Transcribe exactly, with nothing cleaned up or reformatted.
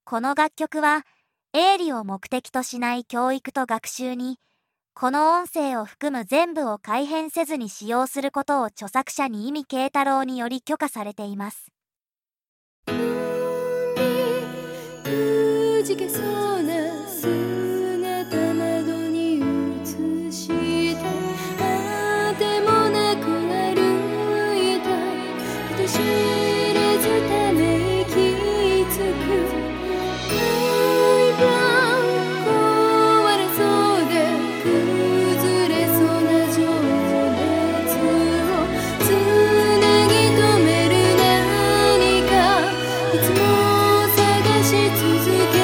この楽曲は営利を目的としない教育と学習に、この音声を含む全部を改変せずに使用することを著作者に意味慶太郎により許可されています。 くじけそうな姿窓に映してあてもなく歩いた人知れずため息つく愛が壊れそうで崩れそうな情熱をつなぎ止める何かいつも探し続け